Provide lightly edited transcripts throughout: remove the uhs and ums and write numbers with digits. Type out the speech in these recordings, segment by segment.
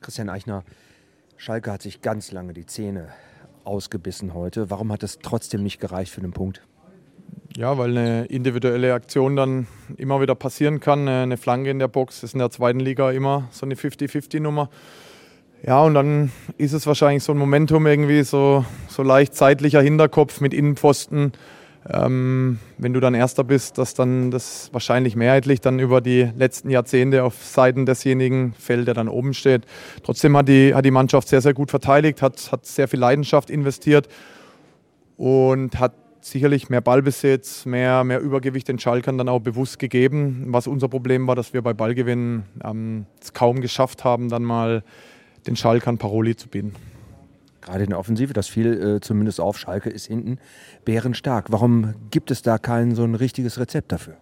Christian Eichner, Schalke hat sich ganz lange die Zähne ausgebissen heute. Warum hat es trotzdem nicht gereicht für den Punkt? Ja, weil eine individuelle Aktion dann immer wieder passieren kann. Eine Flanke in der Box ist in der zweiten Liga immer so eine 50-50-Nummer. Ja, und dann ist es wahrscheinlich so ein Momentum irgendwie, so leicht zeitlicher Hinterkopf mit Innenpfosten. Wenn du dann Erster bist, dass dann das wahrscheinlich mehrheitlich dann über die letzten Jahrzehnte auf Seiten desjenigen fällt, der dann oben steht. Trotzdem hat die Mannschaft sehr, sehr gut verteidigt, hat sehr viel Leidenschaft investiert und hat sicherlich mehr Ballbesitz, mehr Übergewicht den Schalkern dann auch bewusst gegeben. Was unser Problem war, dass wir bei Ballgewinnen es kaum geschafft haben, dann mal den Schalkern Paroli zu bieten. Gerade in der Offensive, das fiel zumindest auf, Schalke ist hinten bärenstark. Warum gibt es da kein so ein richtiges Rezept dafür?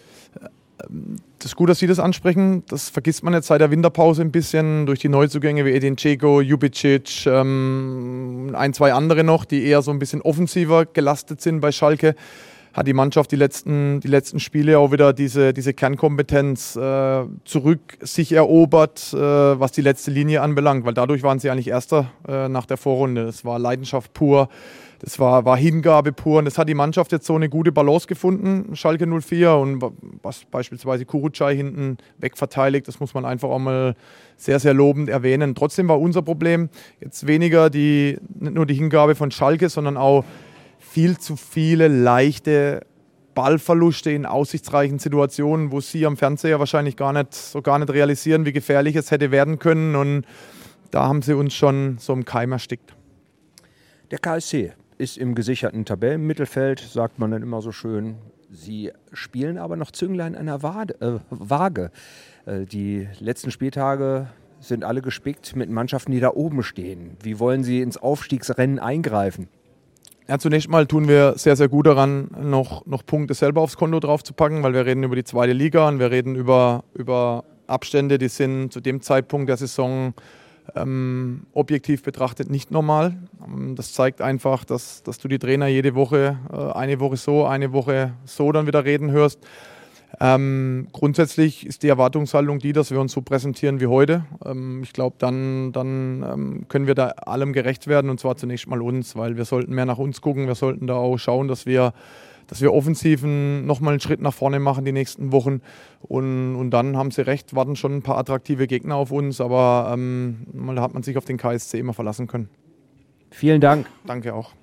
Das ist gut, dass Sie das ansprechen. Das vergisst man jetzt seit der Winterpause ein bisschen durch die Neuzugänge wie Edin Dzeko, Ljubicic, ein, zwei andere noch, die eher so ein bisschen offensiver gelastet sind bei Schalke. Hat die Mannschaft die letzten Spiele auch wieder diese Kernkompetenz zurück sich erobert, was die letzte Linie anbelangt, weil dadurch waren sie eigentlich Erster nach der Vorrunde. Das war Leidenschaft pur, das war Hingabe pur und das hat die Mannschaft jetzt so eine gute Balance gefunden, Schalke 04, und was beispielsweise Kurucay hinten wegverteidigt, das muss man einfach auch mal sehr, sehr lobend erwähnen. Trotzdem war unser Problem jetzt weniger nicht nur die Hingabe von Schalke, sondern auch viel zu viele leichte Ballverluste in aussichtsreichen Situationen, wo Sie am Fernseher wahrscheinlich gar nicht realisieren, wie gefährlich es hätte werden können. Und da haben sie uns schon so im Keim erstickt. Der KSC ist im gesicherten Tabellenmittelfeld, sagt man dann immer so schön. Sie spielen aber noch Zünglein an der Waage. Die letzten Spieltage sind alle gespickt mit Mannschaften, die da oben stehen. Wie wollen Sie ins Aufstiegsrennen eingreifen? Ja, zunächst mal tun wir sehr, sehr gut daran, noch Punkte selber aufs Konto draufzupacken, weil wir reden über die zweite Liga und wir reden über Abstände, die sind zu dem Zeitpunkt der Saison objektiv betrachtet nicht normal. Das zeigt einfach, dass du die Trainer jede Woche, eine Woche so, eine Woche so dann wieder reden hörst. Grundsätzlich ist die Erwartungshaltung die, dass wir uns so präsentieren wie heute. Ich glaube, dann können wir da allem gerecht werden, und zwar zunächst mal uns, weil wir sollten mehr nach uns gucken. Wir sollten da auch schauen, dass wir offensiven nochmal einen Schritt nach vorne machen die nächsten Wochen. Und dann haben Sie recht, warten schon ein paar attraktive Gegner auf uns, aber mal hat man sich auf den KSC immer verlassen können. Vielen Dank. Danke auch.